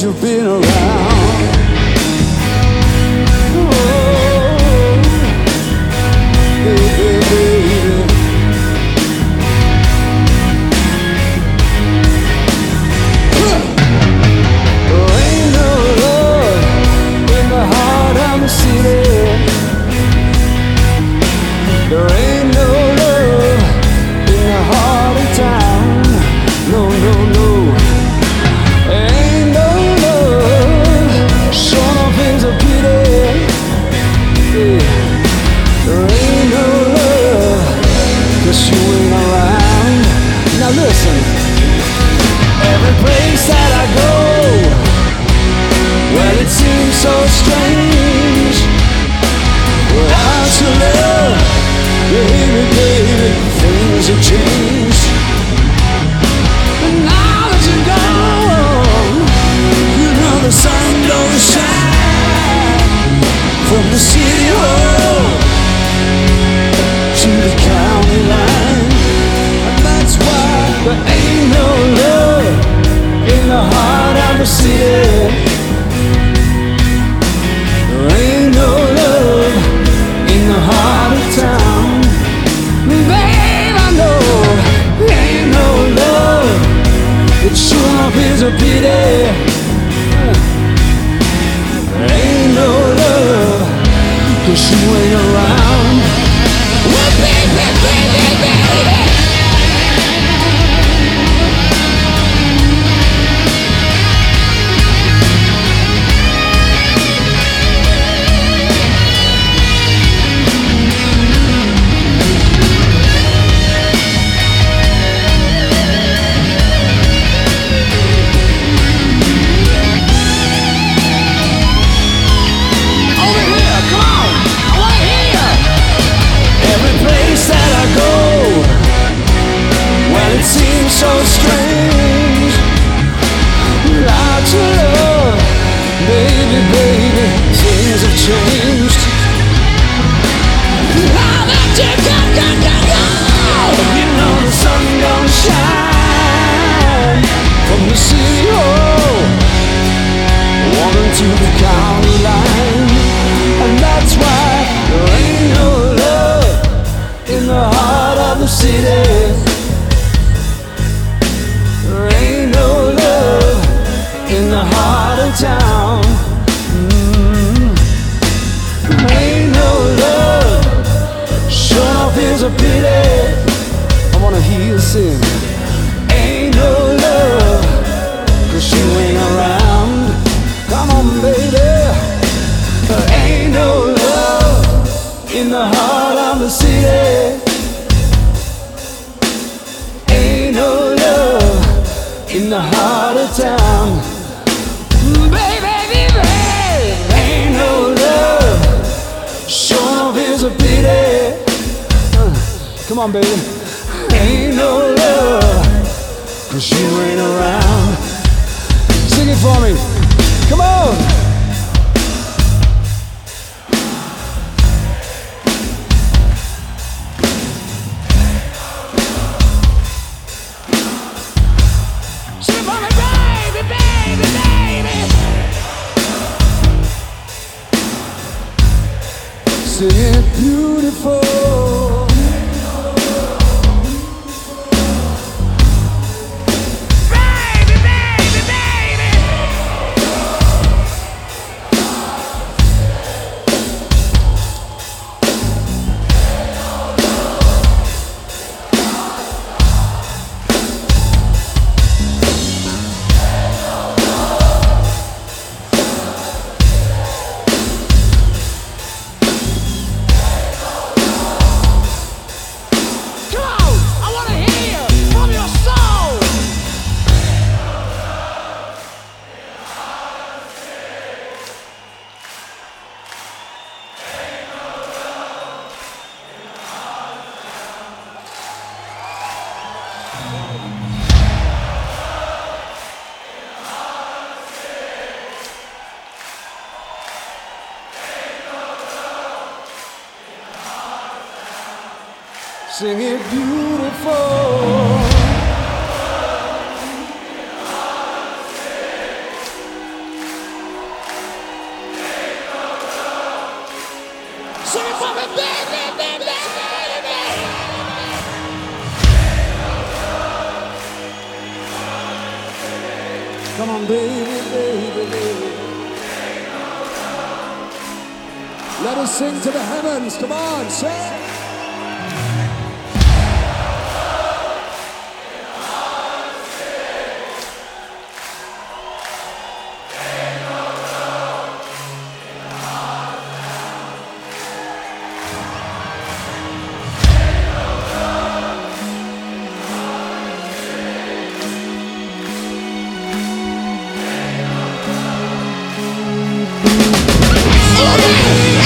since you've been around. Oh, baby, baby. There ain't no love in the heart of the city. There ain't no love in the heart of town. No, no, no. Ain't no love, sure enough is a pity. Yeah. There ain't no love, 'cause you ain't around. Now listen, every place that I go, well it seems so strange. Without your love, baby, baby, things have changed. And now that you're gone, you know the sun don't shine from the city hall to the county line. And that's why there ain't no love in the heart of the city. There ain't no love in the heart of town. Babe, I know there ain't no love. It sure enough is a pity. There ain't no love, 'cause you ain't around. Well, baby, baby, baby. It seems so strange without your love, baby, baby, things have changed. Now that you go, you know the sun don't shine from the city hall walking to the county line. And that's why there ain't no love in the heart of the city. In the heart of town, ain't no love, sure enough is a pity. I wanna hear you sing. Ain't no love, 'cause you ain't around. Come on, baby. There ain't no love in the heart of the city. Ain't no love in the heart of town. Baby, baby, ain't no love, sure enough is a pity. Come on, baby. Ain't no love, 'cause you ain't around. Sing it for me. Come on. Sing it beautiful. Baby, baby, baby. Sing it beautiful. Sing it for me, baby, baby, baby. Come on, baby, baby, baby. Let us sing to the heavens. Come on, sing. Oh,